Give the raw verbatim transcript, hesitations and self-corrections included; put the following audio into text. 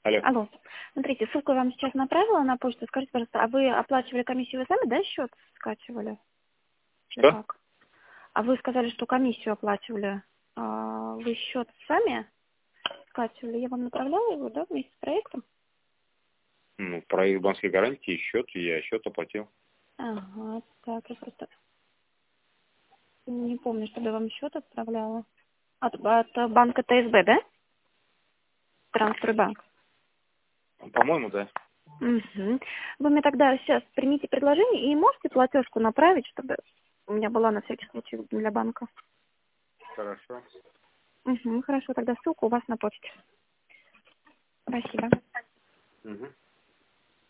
Алло. Алло. Смотрите, ссылку я вам сейчас направила на почту. Скажите, пожалуйста, а вы оплачивали комиссию вы сами, да, счет скачивали? Или Что? как? А вы сказали, что комиссию оплачивали. А вы счет сами скачивали? Я вам направляла его, да, вместе с проектом? Ну, проект банковской гарантии, счет, я счет оплатил. Ага, так, я просто не помню, чтобы я вам счет отправляла. От, от банка ТСБ, да? Трансфербанк. По-моему, да. Угу. Вы мне тогда сейчас примите предложение и можете платежку направить, чтобы у меня была на всякий случай для банка. Хорошо. Угу, хорошо, тогда ссылка у вас на почте. Спасибо. Угу.